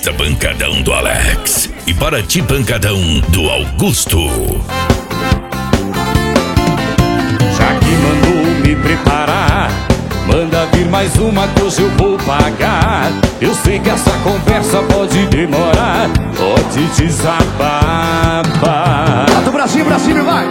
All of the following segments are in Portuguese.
gosta pancadão do Alex. E para ti, pancadão do Augusto. Já que mandou me preparar, manda vir mais uma que hoje eu vou pagar. Eu sei que essa conversa pode demorar, pode desabafar. Bota o bracinho pra cima e vai.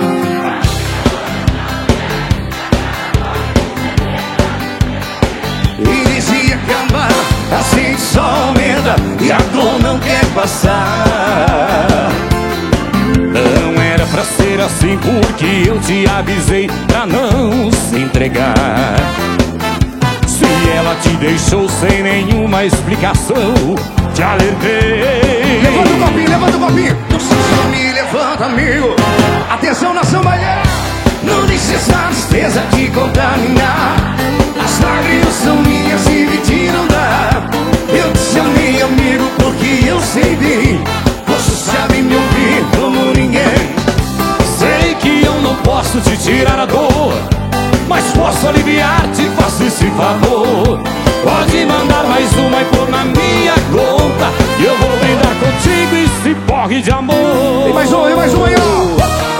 E dizia que amar assim só aumenta e a dor não quer passar. Não era pra ser assim porque eu te avisei pra não se entregar. Se ela te deixou sem nenhuma explicação, te alertei. Levanta o copinho, levanta o copinho. Só me levanta, amigo. Atenção, nação baiana. Não deixe essa tristeza te contaminar. As lágrimas são minhas e dividir não dá. Eu te chamei amigo porque eu sei bem, você sabe me ouvir como ninguém. Sei que eu não posso te tirar a dor, mas posso aliviar-te, faço esse favor. Pode mandar mais uma e pôr na minha conta, e eu vou brindar contigo esse porre de amor. Tem mais uma aí, ó.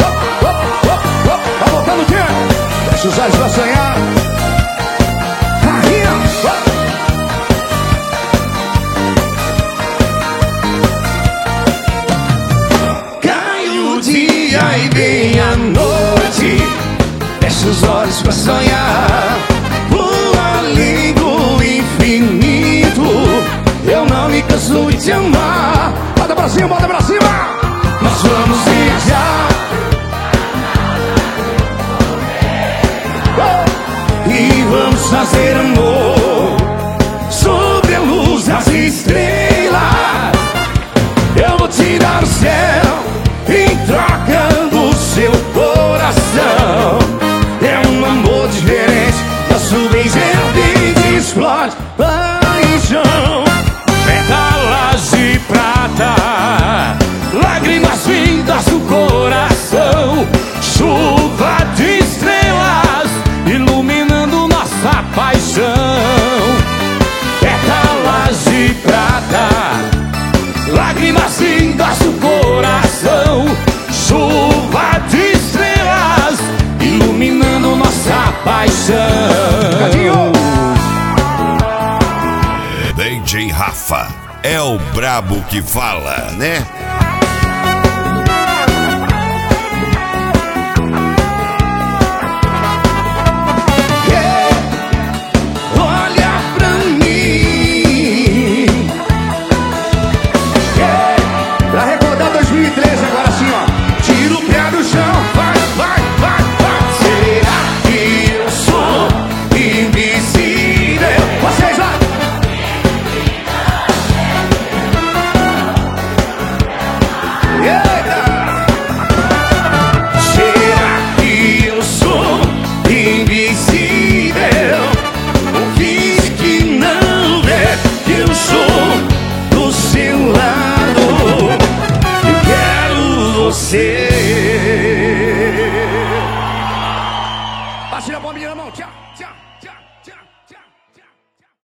Tá voltando o quê? Deixa os olhos pra sonhar. Aí, ó. Cai o dia e vem a noite, fecha os olhos pra sonhar. Voa além do infinito, eu não me canso de te amar. Bota pra cima, bota pra cima. Nós vamos viajar e vamos fazer amor sobre a luz das estrelas. Eu vou te dar o céu em troca do seu coração. É um amor diferente, nosso beijo ardente explode paixão. Pétalas de prata, lágrimas vindas do coração, chuva de estrelas iluminando nossa paixão. Pétalas de prata, lágrimas vindas do coração, chuva de estrelas iluminando nossa paixão. DJ Rafa é o brabo que fala, né?